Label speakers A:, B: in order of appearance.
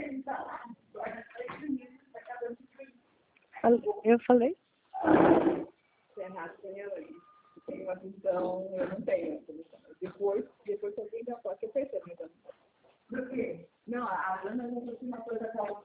A: Eu falei?
B: Serrato tem ali. Tem uma visão, eu não tenho essa visão. Depois alguém já pode, eu percebo, então. Por quê? Não, a Ana já trouxe uma coisa para